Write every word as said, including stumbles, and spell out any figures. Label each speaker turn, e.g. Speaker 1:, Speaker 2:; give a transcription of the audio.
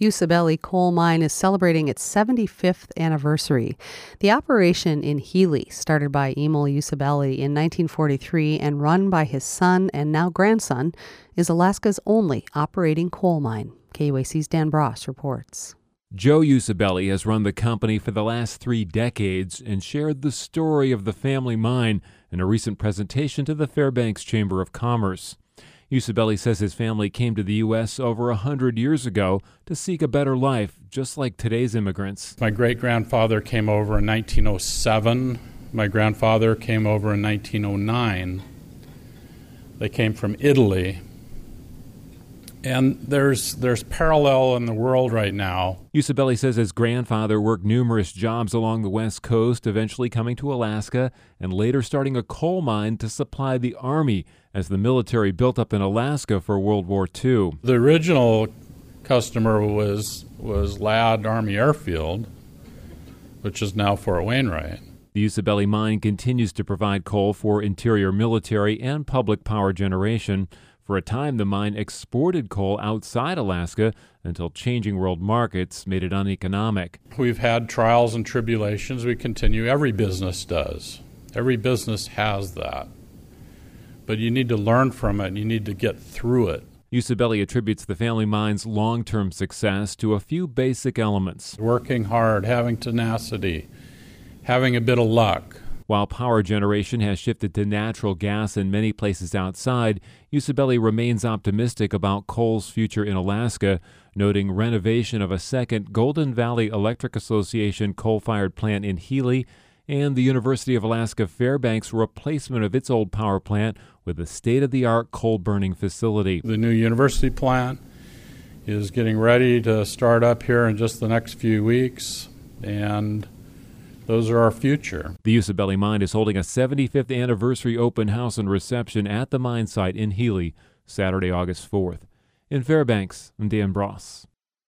Speaker 1: Usabelli Coal Mine is celebrating its seventy-fifth anniversary. The operation in Healy, started by Emil Usabelli in nineteen forty-three and run by his son and now grandson, is Alaska's only operating coal mine. K U A C's Dan Bross reports.
Speaker 2: Joe Usabelli has run the company for the last three decades and shared the story of the family mine in a recent presentation to the Fairbanks Chamber of Commerce. Usabelli says his family came to the U S over a hundred years ago to seek a better life, just like today's immigrants.
Speaker 3: My great-grandfather came over in nineteen oh seven. My grandfather came over in nineteen oh nine. They came from Italy. And there's there's parallel in the world right now.
Speaker 2: Usabelli says his grandfather worked numerous jobs along the West Coast, eventually coming to Alaska and later starting a coal mine to supply the Army as the military built up in Alaska for World War Two.
Speaker 3: The original customer was was Ladd Army Airfield, which is now Fort Wainwright.
Speaker 2: The Usabelli mine continues to provide coal for interior military and public power generation. For a time, the mine exported coal outside Alaska until changing world markets made it uneconomic.
Speaker 3: We've had trials and tribulations. We continue. Every business does. Every business has that. But you need to learn from it, and you need to get through it.
Speaker 2: Usabelli attributes the family mine's long-term success to a few basic elements.
Speaker 3: Working hard, having tenacity, having a bit of luck.
Speaker 2: While power generation has shifted to natural gas in many places outside, Usabelli remains optimistic about coal's future in Alaska, noting renovation of a second Golden Valley Electric Association coal-fired plant in Healy and the University of Alaska Fairbanks replacement of its old power plant with a state-of-the-art coal-burning facility.
Speaker 3: The new university plant is getting ready to start up here in just the next few weeks, and those are our future.
Speaker 2: The Usabelli mine is holding a seventy-fifth anniversary open house and reception at the mine site in Healy, Saturday, August fourth. In Fairbanks, I'm Dan Bross.